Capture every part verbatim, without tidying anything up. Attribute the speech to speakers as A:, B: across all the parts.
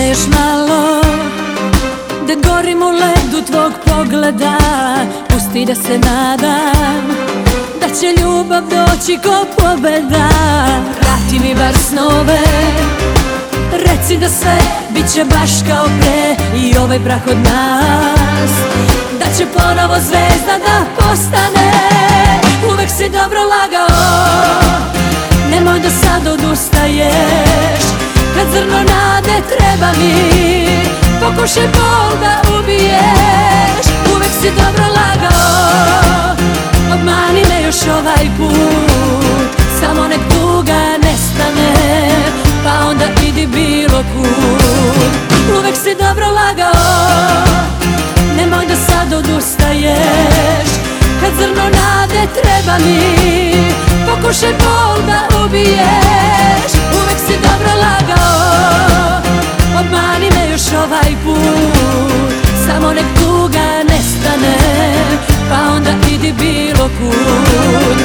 A: još malo da gorim u ledu tvog pogleda. Pusti da se nadam da će ljubav doći ko pobeda. Vrati mi bar snove, reci da sve bit će baš kao pre i ovaj prah od nas da će ponovo zvezda da postane. Uvek si dobro lagao, nemoj da sad odustaješ. Kad zrno nade treba mi, pokušaj bol da ubiješ. Uvek si dobro lagao, obmani me još ovaj put. Samo nek tuga nestane, pa onda idi bilo kud. Uvek si dobro lagao, nemoj da sad odustaješ. Kad zrno nade treba mi, pokušaj bol da ubiješ. Uvek si dobro lagao, obmani me još ovaj put. Samo nek tuga nestane, pa onda idi bilo kud.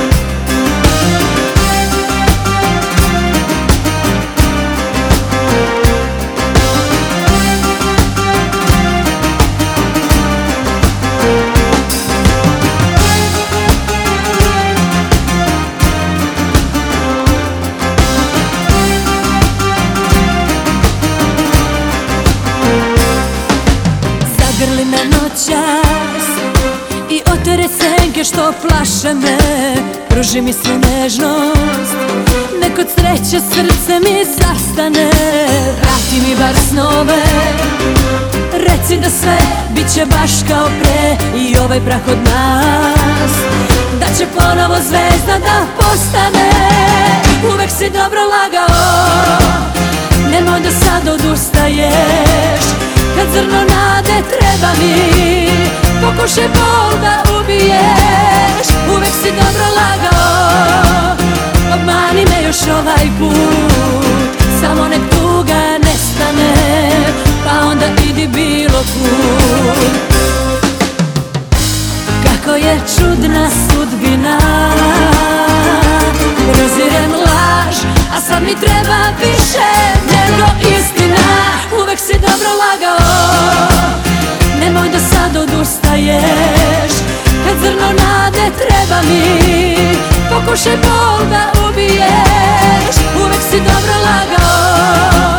A: Zagrli me noćas i otere senke što plaše me. Pruži mi svu nežnost, nek od sreće srce mi zastane. Vrati mi bar snove, reci da sve bit će baš kao pre i ovaj prah od nas da će ponovo zvezda da postane. Uvek si dobro lagao, nemoj da sad odustaješ. Kad zrno nade treba mi, pokušaj bol da ubiješ. Uvek si dobro lagao, obmani me još ovaj put. Samo nek tuga nestane, pa onda idi bilo kud. Kako je čudna sudbina, prozirem laž, a sad mi treba više nego istina. Uvek si dobro lagao, nemoj da sad odustaješ. Kad zrno nade treba mi, pokušaj bol da ubiješ. Uvek si dobro lagao,